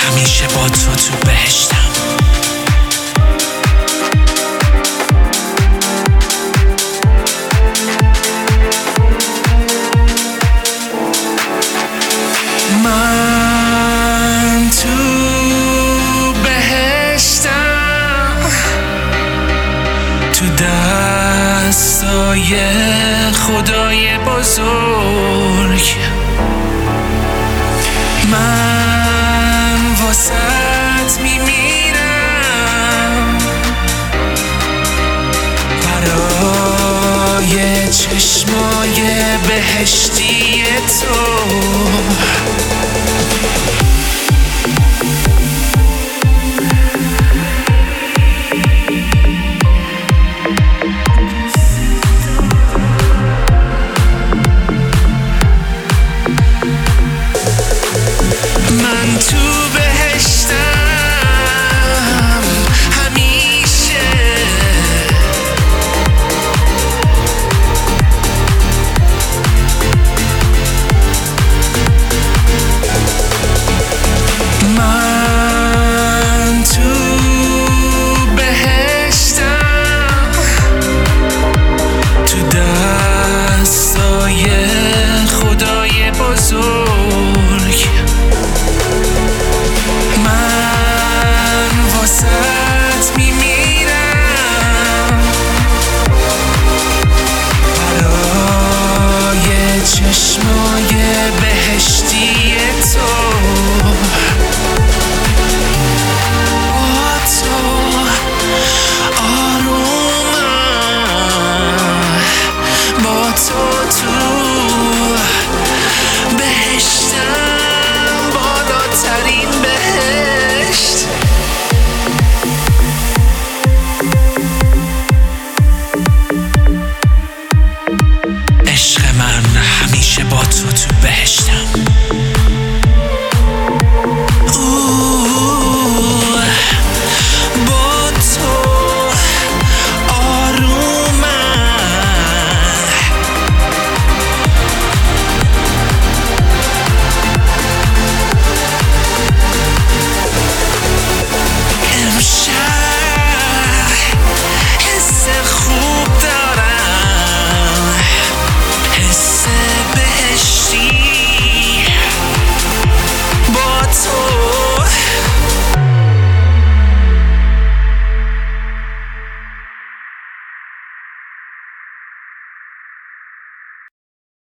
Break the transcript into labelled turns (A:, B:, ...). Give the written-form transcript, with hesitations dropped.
A: همیشه با تو بهشتم. من تو بهشتم، تو دستای خدای بزرگ. من واسط میمیرم برای چشمای بهشتی تو. من تو بهشتم همیشه، من تو بهشتم، تو دستای خدای بزرگ. من واسط میمیرم برای چشمای بهشتی تو. با تو آرومم، با تو تو بهشتم، بالاترین بهشت. عشق من همیشه با تو بهشتم.